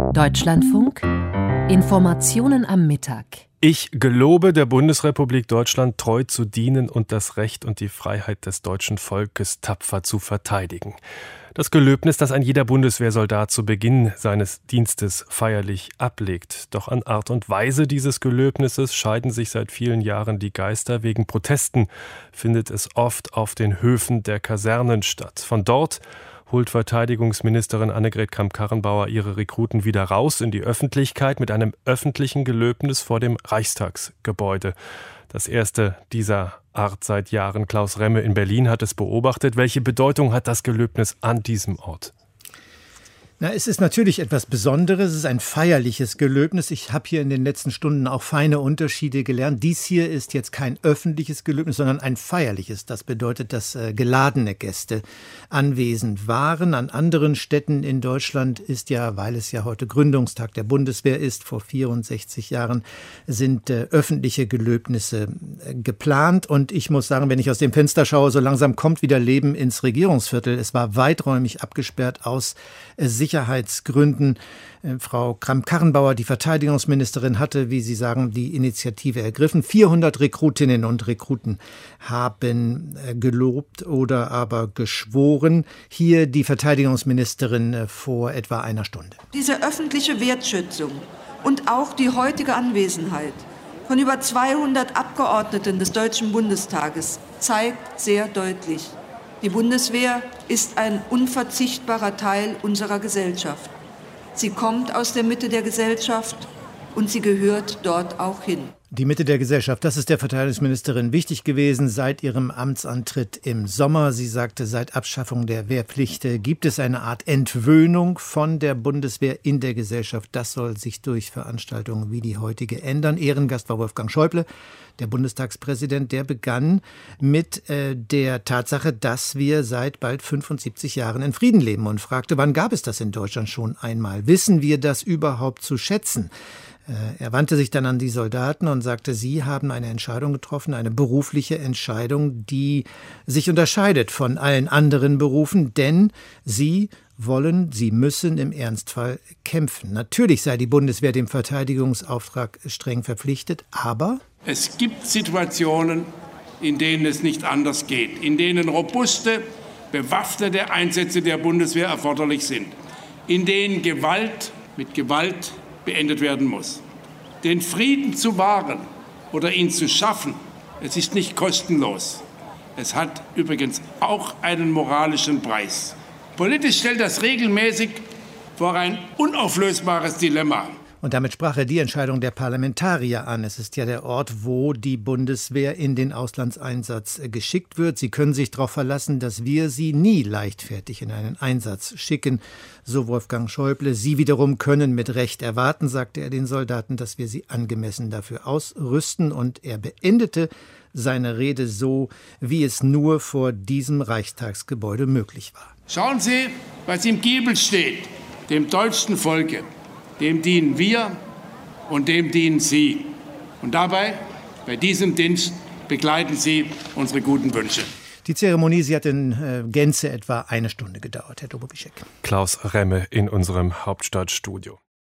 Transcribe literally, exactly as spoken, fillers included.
Deutschlandfunk Informationen am Mittag. Ich gelobe, der Bundesrepublik Deutschland treu zu dienen und das Recht und die Freiheit des deutschen Volkes tapfer zu verteidigen. Das Gelöbnis, das ein jeder Bundeswehrsoldat zu Beginn seines Dienstes feierlich ablegt. Doch an Art und Weise dieses Gelöbnisses scheiden sich seit vielen Jahren die Geister. Wegen Protesten findet es oft auf den Höfen der Kasernen statt. Von dort holt Verteidigungsministerin Annegret Kramp-Karrenbauer ihre Rekruten wieder raus in die Öffentlichkeit mit einem öffentlichen Gelöbnis vor dem Reichstagsgebäude. Das erste dieser Art seit Jahren. Klaus Remme in Berlin hat es beobachtet. Welche Bedeutung hat das Gelöbnis an diesem Ort? Na, es ist natürlich etwas Besonderes, es ist ein feierliches Gelöbnis. Ich habe hier in den letzten Stunden auch feine Unterschiede gelernt. Dies hier ist jetzt kein öffentliches Gelöbnis, sondern ein feierliches. Das bedeutet, dass äh, geladene Gäste anwesend waren. An anderen Städten in Deutschland ist ja, weil es ja heute Gründungstag der Bundeswehr ist, vor vierundsechzig Jahren sind äh, öffentliche Gelöbnisse äh, geplant. Und ich muss sagen, wenn ich aus dem Fenster schaue, so langsam kommt wieder Leben ins Regierungsviertel. Es war weiträumig abgesperrt aus äh, Sicherheitsgründen. Frau Kramp-Karrenbauer, die Verteidigungsministerin, hatte, wie Sie sagen, die Initiative ergriffen. vierhundert Rekrutinnen und Rekruten haben gelobt oder aber geschworen. Hier die Verteidigungsministerin vor etwa einer Stunde. Diese öffentliche Wertschätzung und auch die heutige Anwesenheit von über zweihundert Abgeordneten des Deutschen Bundestages zeigt sehr deutlich: Die Bundeswehr ist ein unverzichtbarer Teil unserer Gesellschaft. Sie kommt aus der Mitte der Gesellschaft und sie gehört dort auch hin. Die Mitte der Gesellschaft, das ist der Verteidigungsministerin wichtig gewesen seit ihrem Amtsantritt im Sommer. Sie sagte, seit Abschaffung der Wehrpflicht gibt es eine Art Entwöhnung von der Bundeswehr in der Gesellschaft. Das soll sich durch Veranstaltungen wie die heutige ändern. Ehrengast war Wolfgang Schäuble, der Bundestagspräsident. Der begann mit äh, der Tatsache, dass wir seit bald fünfundsiebzig Jahren in Frieden leben und fragte, wann gab es das in Deutschland schon einmal? Wissen wir das überhaupt zu schätzen? Er wandte sich dann an die Soldaten und sagte, sie haben eine Entscheidung getroffen, eine berufliche Entscheidung, die sich unterscheidet von allen anderen Berufen, denn sie wollen, sie müssen im Ernstfall kämpfen. Natürlich sei die Bundeswehr dem Verteidigungsauftrag streng verpflichtet, aber es gibt Situationen, in denen es nicht anders geht, in denen robuste, bewaffnete Einsätze der Bundeswehr erforderlich sind, in denen Gewalt mit Gewalt beendet werden muss. Den Frieden zu wahren oder ihn zu schaffen, es ist nicht kostenlos. Es hat übrigens auch einen moralischen Preis. Politisch stellt das regelmäßig vor ein unauflösbares Dilemma. Und damit sprach er die Entscheidung der Parlamentarier an. Es ist ja der Ort, wo die Bundeswehr in den Auslandseinsatz geschickt wird. Sie können sich darauf verlassen, dass wir sie nie leichtfertig in einen Einsatz schicken, so Wolfgang Schäuble. Sie wiederum können mit Recht erwarten, sagte er den Soldaten, dass wir sie angemessen dafür ausrüsten. Und er beendete seine Rede so, wie es nur vor diesem Reichstagsgebäude möglich war. Schauen Sie, was im Giebel steht, dem deutschen Volke. Dem dienen wir und dem dienen Sie. Und dabei, bei diesem Dienst, begleiten Sie unsere guten Wünsche. Die Zeremonie, sie hat in äh, Gänze etwa eine Stunde gedauert, Herr Dobowischek. Klaus Remme in unserem Hauptstadtstudio.